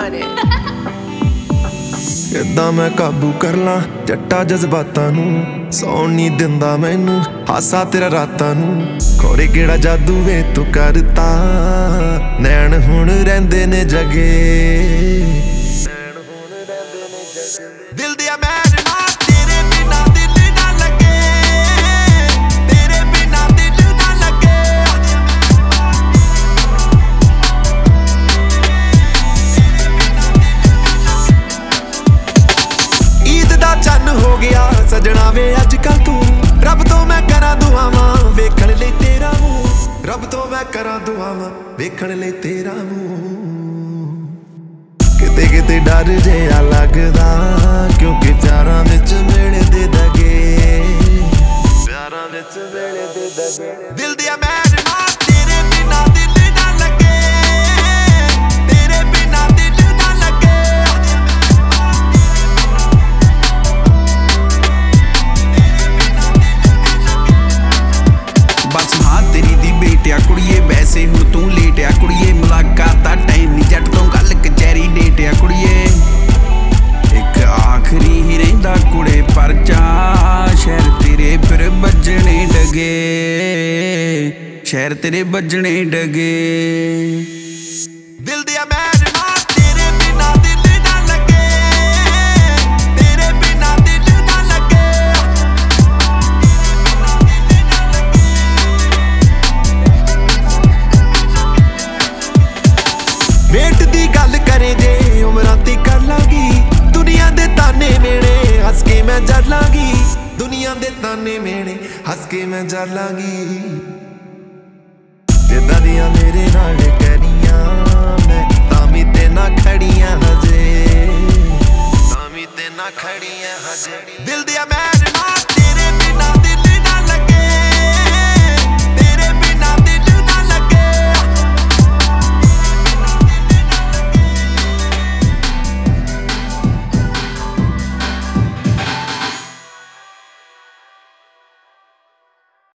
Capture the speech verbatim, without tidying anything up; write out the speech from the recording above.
ਮਾਰੇ ਕਿੱਦਾਂ ਮੈਂ ਕਾਬੂ ਕਰ ਲਾਂ ਜੱਟਾ ਜਜ਼ਬਾਤਾਂ ਨੂੰ ਸੌਣ ਨਹੀਂ ਦਿੰਦਾ ਮੈਨੂੰ ਹਾਸਾ ਤੇਰਾ ਰਾਤਾਂ ਨੂੰ ਖੋਰੇ ਕਿਹੜਾ ਜਾਦੂ ਵੇ ਤੂੰ ਕਰਤਾ ਨੈਣ ਹੁਣ ਰਹਿੰਦੇ ਨੇ ਜਗੇ ਨੈਣ ਹੁਣ ਰਹਿੰਦੇ ਨੇ ਜਗੇ ਦਿਲ ਦੀਆਂ ਮੈਚ ਨਾ ਤੇਰੇ ਬਿਨਾ ਦਿਲ ਨਾ ਲੱਗੇ ਤੇਰੇ ਬਿਨਾ ਦਿਲ ਨਾ ਲੱਗੇ ਈਦ ਦਾ ਚੰਨ ਹੋ ਗਿਆ ਸਜਣਾ ਵੇ ਅੱਜ ਕੱਲ ਤੂੰ ਰੱਬ ਤੋਂ ਮੈਂ ਕਰਾਂ ਦੁਆਵਾਂ ਵੇਖਣ ਲਈ ਤੇਰਾ ਮੂੰਹ ਰੱਬ ਤੋਂ ਮੈਂ ਕਰਾਂ ਦੁਆਵਾਂ ਵੇਖਣ ਲਈ ਤੇਰਾ ਮੂੰਹ ਕਿਤੇ ਕਿਤੇ ਡਰ ਜਿਹਾ ਲੱਗਦਾ ਕਿਉਂਕਿ ਪਿਆਰਾਂ ਵਿੱਚ ਮਿਲਦੇ ਦਗੇ ਪਿਆਰਾਂ ਵਿੱਚ ਮਿਲਦੇ ਦਗੇ ਦਿਲ ਦੀਆਂ ਮੈਚ ਨਾ ਤੇਰੇ ਬਿਨਾ ਦਿਲ ਨਾ ਲੱਗੇ ਤੇਰੇ ਬਿਨਾ ਦਿਲ ਨਾ ਲੱਗੇ बस हाँ तेरी दी बेटिया कुड़िए वैसे हूँ तू लेटिया कुड़िए मुलाकात दा टाइम नहीं जट तो गल कचहरी डेटिया कुड़िए एक आखिरी ही रहिंदा कुड़े परचा शहर तेरे फिर बजने डगे शहर तेरे बजने डगे दिल दिया मैच ना तेरे बिना दिल ना लगे तेरे बिना दिल ना लगे वेट दी गल करे जे उमरां ती कर लांगी दुनिया दे ताने मेणे हस के मैं जर लांगी दुनिया दे ताने मेणे हस के मैं जर लांगी जिद्दां दियां मेरे नाल करियां मैं तामी ते ना खड़ियां हजे तामी ते ना खड़ियां हजे दिल दिया